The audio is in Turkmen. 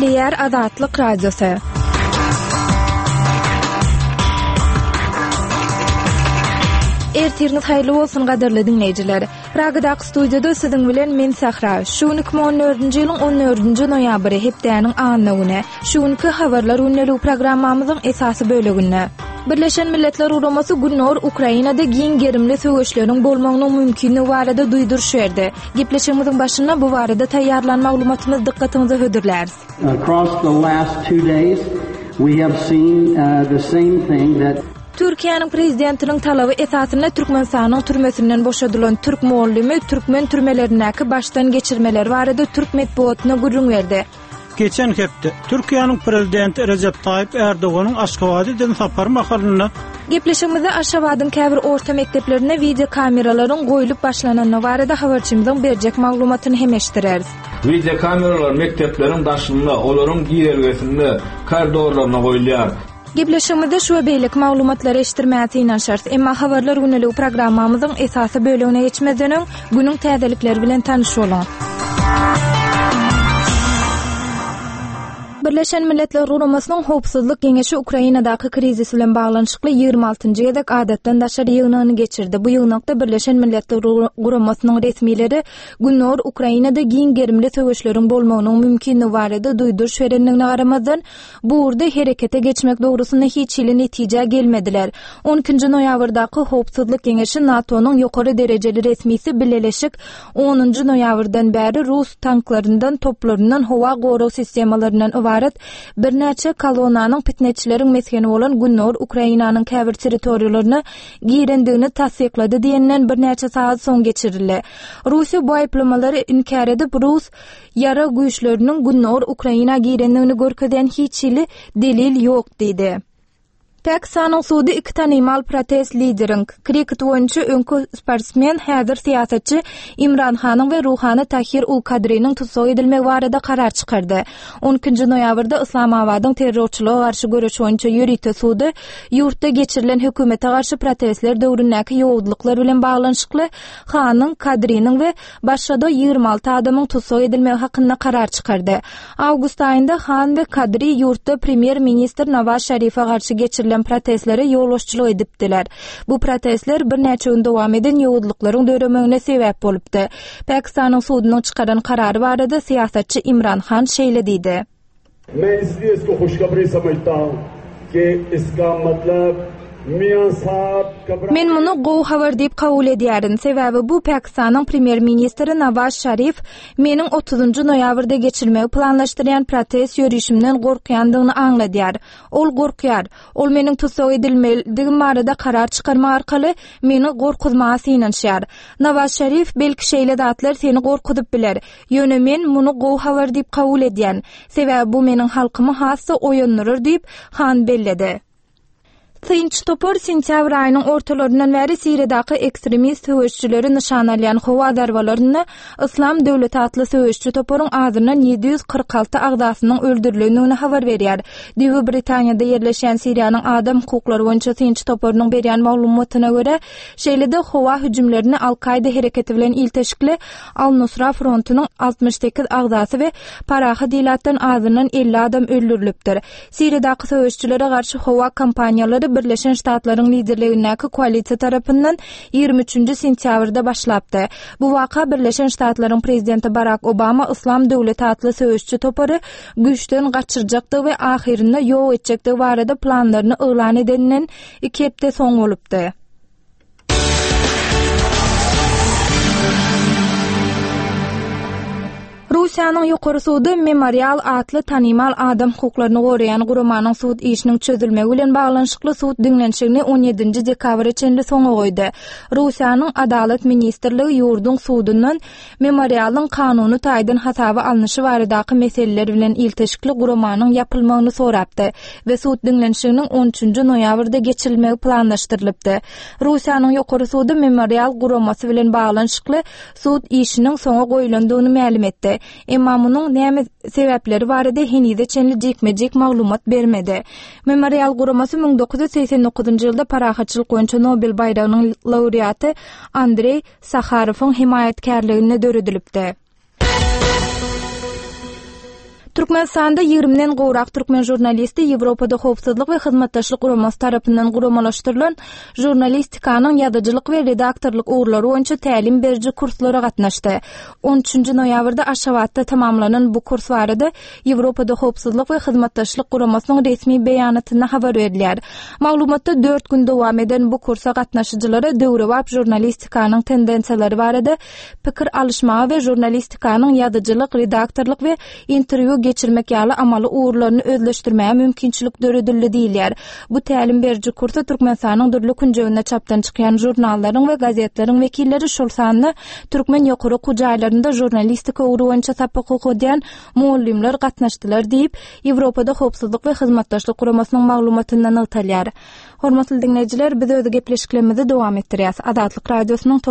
Nükleer Azatlyk Radiosu. Ertiriniz hayırlı bolsun gaderli dinleyijiler. Ragadak studiyada sizin bilen men Sahra. Şu 2014-nji ýylyň 14-nji noýabry hepdäniň anyny. Şuňky habarlar ünlü programmamyzyň esasy bölegine. Birleşen Milletler Uramasy Günnor Ukrainada giň gerimli söwüşleriň bolmagynyň mümkinligi barada duýduruş berdi. Gepleşigimiziň başyna bu barada taýýarlan maglumatymyzy dikkatinize hödürläris. Across the last 2 days we have seen the same thing that Türkiýanyň prezidentiniň talaby esasyna Türkmenistanyň türmesinden boşadylan türk muallimi türkmen türmelerindäki başdan geçirmeler barada türk medeniýetyne gurrun berdi. Geçen hepde Türkiýanyň prezidenti Recep Tayyip Erdoganyň Aşgabatydan sapar makalynda Gepleşigimizde Aşgabatyň käbir orta mekdeplerine video kameralaryň goýulyp başlananyny barada habarçymyzyň berjek maglumatyny hemeşdireriz. Video kameralar mektepleriň daşynda, olaryň giýergesinde, koridorlaryna goýulýar. Gepleşigimizde şu beýlik maglumatlary eşitdirmäti şart. Emma habarlar ünlü programmamyzyň esasy bölegine geçmeden günüň täzelikleri bilen tanyşolar. Birleşen Milletler Uramasynyn Howpsuzlyk Geňeşi Ukrainadaky krizis bilen baglanyşykly 26-njy ýyldyk adatdan daşary ýygynyny geçirdi. Bu ýygnakda Birleşen Milletler Uramasynyň resmileri Günnor Ukrainada giň gerimli söwüşleriň bolmagynyň mümkinligi barada duýduruş berenligine garamadan bu urda herekete geçmek dogrusunda hiç ýyly netije gelmediler. 12-nji noýabrdaky Howpsuzlyk Geňeşi NATO'nyň ýokary derejeli resmisi Birleşik 10-njy noýabrdan bäri Rus tanklaryndan, toplaryndan, howa goraw sistemalaryndan bir näçe kolonanyň pitneçileriň meskeni bolan Günnor Ukrainanyň käbir territoriýalaryny girendigini tasdiklady diýenden bir näçe saat soň geçirildi. Russiýa bu aýplamalary inkar edip Rus ýara güýçleriniň Günnor Ukraina girendigini görkezýän hiç ýyly delil ýok diýdi. Pakistan'ın suudi iki tanimal protest lideriň, kriket oyuncu öňkü sportsmen, häzir siýasatçy İmran Hanyň we Ruhany Tahir ul Kadriň tutsagy edilmek barada karar çykardy. 12-nji noýabrda Islamabadyň terrorçylyga garşy görüş oyuncu ýürüýte sudy ýurtda geçirilen hökümete garşy protestler döwründäki ýowudlyklar bilen baglanyşykly Hanyň, Kadriň we başga da 26 adamyň tutsagy edilmek hakynda karar çykardy. Awgust aýynda Han we Kadri ýurtda premier minister Nawaz Şerife garşy geçirilen protestlere ýolbaşçylyk edipdiler. Bu protestler bir näçe gün dowam eden ýowudlyklaryň döremeğine sebäp bolupdy. Pakistanyň sudynyň çykaran karary barada siýasatçy İmran Han şeýle diýdi. मैं इसलिए इसको खुशखबरी समझता हूं कि इसका मतलब Men muny gowy habar diýip kabul edýärin. Sebäbi bu Pakistanyň premier ministri Nawaz Şerif meniň 30-njy noýabrda geçirmegi planlaşdyrýan protest ýürüýüşimden gorkýandygyny aňladýar. Ol gorkýar. Ol meniň tutsagy edilmeligim barada karar çykarma arkaly meni gorkuzmagy synanşýar. Nawaz Şerif belki şeýle zatlar seni gorkudyp biler. Ýöne men muny gowy habar diýip kabul edýän. Sebäbi bu meniň halkymy hassa oýandyryr diýip Han belledi. Tynç topor sentýabr aýynyň ortalaryndan bäri Siriýadaky ekstremist höwüşçileri nişan alýan howa darbalaryny Islam döwleti atly höwüşçi toporyň azyndan 746 agdasynyň öldürilendigini habar berýär. Diýip Britaniýada ýerleşen Siriýanyň adam hukuklary boýunça tynç toporynyň berýän maglumatyna görä, şeýlede howa hüjümlerini Al-Qaida hereketi bilen ilteşikli Al-Nusra frontunyň 68 agdasy we parahy diýilatdan azyndan 50 adam öldürilipdir. Siriýadaky höwüşçilere garşy howa kampaniýalary Birleşen Ştatlaryň liderligindäki koalisiýa tarapyndan 23-nji sentýabrda başlapdy. Bu waka Birleşen Ştatlaryň prezidenti Barack Obama Islam döwleti atly söwüşçi topory güýçden gaçyrjakdy we ahirinde ýok etjekdi barada planlaryny elan edenden 2 hepde soň bolupdy. Russiýanyň ýokary sudy Memorial atly tanimal adam hukuklaryny goraýan guramanyň sud işiniň çözülmegi bilen baglanyşykly sud dinlenşigini 17-nji dekabr çenli soňa goýdy. Russiýanyň Adalet ministrligi ýurdun sudundan Memorialyň kanuny taýdan hasaby alnyşy baradaky meseleler bilen ilteşikli guramanyň ýapylmagyny sorapdy we sud dinlenşiginiň 13-nji noýabrda geçirilmegi planlaşdyrylypdy. Russiýanyň ýokary sudy Memorial guramasy bilen baglanyşykly sud işiniň soňa goýulandygyny ma'lum etdi. Emma munyň näme sebäpleri barada henüz çenli jekmejek maglumat bermedi. Memorial guramasy 1989-njy ýylda parahatçylyk boýunça Nobel bayragynyň laureaty Andrey Sakharowyň himayetkarlygine döredilipdi. Türkmenistanda 20-den gowrak türkmen jurnalisti Ýewropada howpsuzlyk we hyzmatdaşlyk guramasy tarapyndan guramalaşdyrylan jurnalistikaның ýazyjylyk we redaktorlyk uğurlary boýunça tälim beriji kurslara gatnaşdy. 13-nji noýabrda Aşgabatda tamamlanan bu kurs barada Ýewropada howpsuzlyk we hyzmatdaşlyk guramasynyň resmi beýanatyna habar berilýär. Maglumatda 4 gün dowam eden bu kursa gatnaşyjylara döwrebap jurnalistikanyň tendensiýalary barada pikir alışmagy we jurnalistikanyň ýazyjylyk, redaktorlyk we interwýu geçirmek ýaly amaly uğurlaryny özleşdirmäge mümkinçilik döredildi diýilýär. Bu tälim beriji kursa Türkmenistanyň dürli künjeginde çapdan çykýan jurnallaryň we gazetleriň wekilleri şol sany türkmen ýokary kujaýlarynda jurnalistika uğuru boýunça sapyk okuyan muallimler gatnaşdylar diýip Ýewropada howpsuzlyk we hyzmatdaşlyk guramasynyň maglumatyndan ýaly. Hormatly dinleýijiler, biz özi gepleşiklerimizi dowam etdirýäs. Adatlyk radiosynyň